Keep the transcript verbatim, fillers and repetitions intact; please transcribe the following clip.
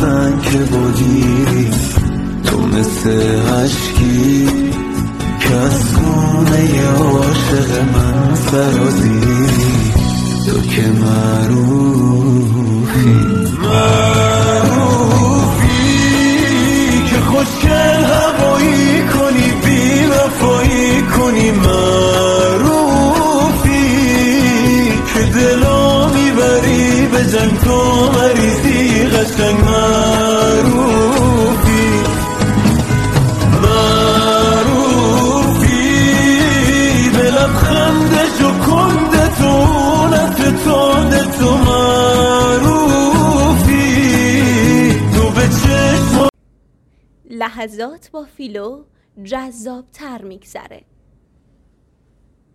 سنگ که بودی، تو مثل عشقی که از خونه عاشق من فرازی. تو که معروفی معروفی که خوشگل هوایی کنی، بی وفایی کنی، معروفی که دلو میبری به جنگ، تو مریضی قشنگ، معروفی معروفی به لبخند جوکنده تو، نفت تند تو، معروفی تو به چشم. لحظات با فیلو جذاب تر میگذره.